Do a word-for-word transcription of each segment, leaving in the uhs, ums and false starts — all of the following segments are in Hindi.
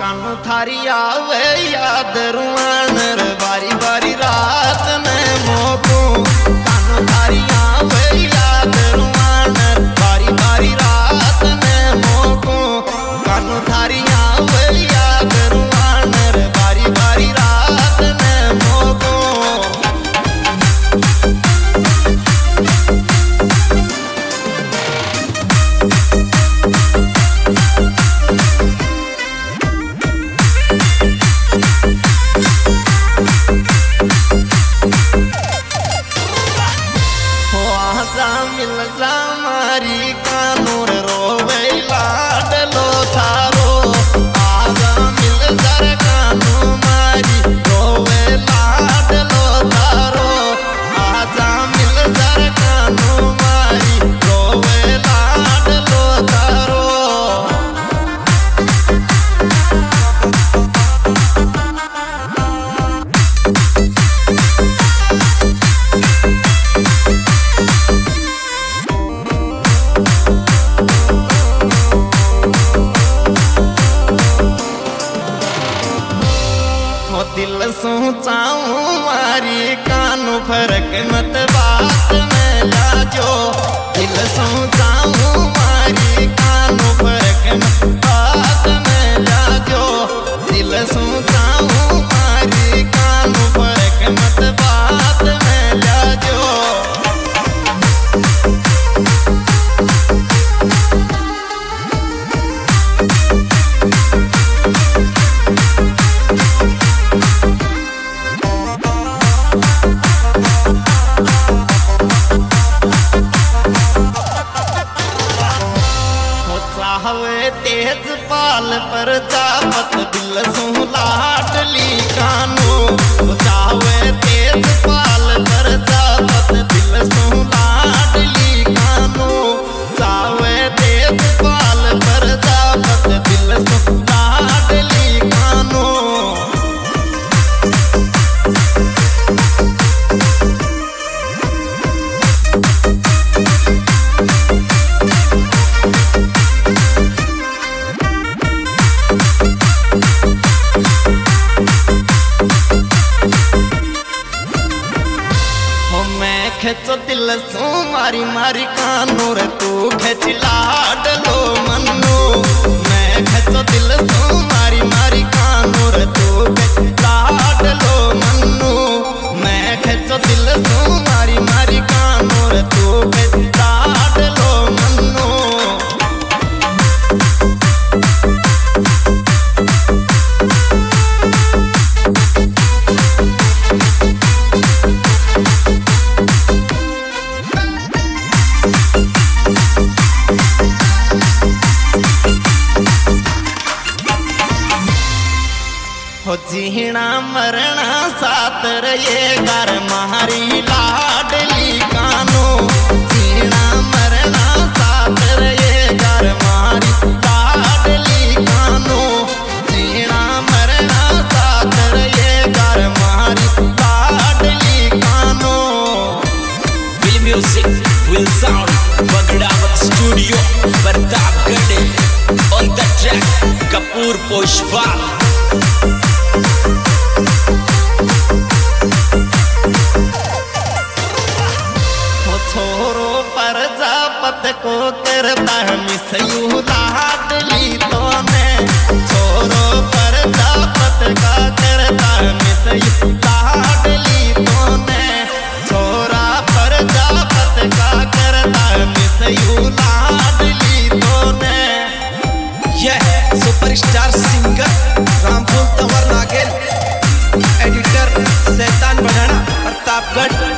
कानू थारी आवे याद रुआन रे बारी बारी रात में मोको कानू थारी आवे याद रुआन रे बारी बारी रात में मोको कानू थारी आवे याद रुआन रे बारी बारी रात में मोको मिल जा मारी कानूर रोवे लाडलो थारो आजा मिल जा कानू मारी रोवे लाडलो थारो आजा मिल जा कानू मारी रोवे लाडलो थारो दिल सोचाऊं मारी कानू फर्क मत बात में लाजो दिल सोचाऊं मारी कानू फर्क मत बात में लाजो दिल सोचाऊं मारी कानू फर्क मत बात में लाजो हवे तेज पाल पर चापत दिल सू लाडली कानू चावे तेज पाल पर चापत दिल सू लाडली कानू चावे तेज पाल पर चापत दिल सू लाडली कानू खेचो दिल सू मारी मारी कानू रे तू खेच लाडलो मन्नू मैं खेचो दिल सू मारी मारी कानू रे तू खेच लाडलो मन्नू मैं खेचो दिल सू मारी मारी कानू रे तू खेच लाडलो मन्नू हो जीना मरना साथ रे घर मारी लाडली कानू जीना मरना साथ रे घर मारी लाडली कानू जीना मरना साथ रे घर मारी लाडली कानू Will music will sound Bagdawat studio Pratapgarh on the track Kapoor Poshwal छोरो पर जापत को करता मिसयू लाडली तो ने छोरो पर जापत का करता मिसयू लाडली तो ने छोरा पर जापत का करता मिसयू लाडली तो ने यह सुपरस्टार सिंगर रामफूल तंवर नागेल एडिटर शैतान बनाना प्रतापगढ़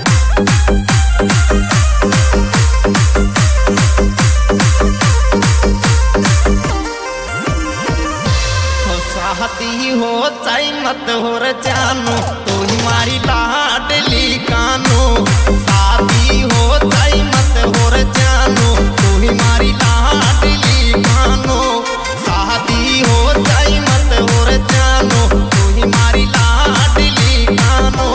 चाहती हो चाहे मत हो रे जानू तू ही मारी लाडली कानू शादी हो चाहे मत हो रे जानू तू ही मारी लाडली कानू शादी हो चाहे मत हो रे जानू तू ही मारी लाडली कानू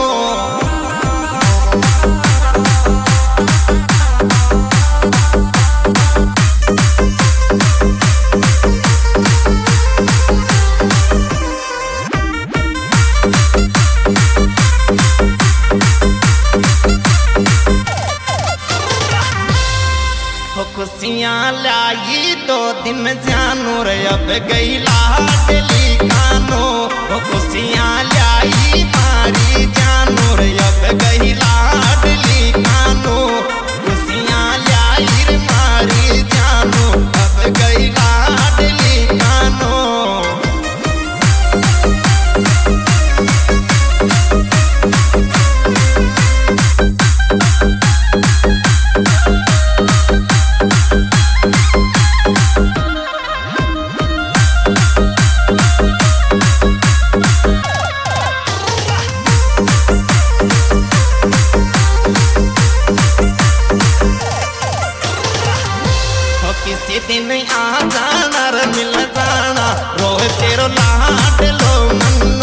खुशियाँ लाई दो दिन जानू रे अब गई लाडली कानो। वो खुशियाँ लाई मारी जानू रे अब गई लाडली कानो। खुशियाँ लाई रे मारी जानू अब गई लाडली कानो। किसी दिन आ जाना रे मिल जाना रोए तेरो लाड लो मन।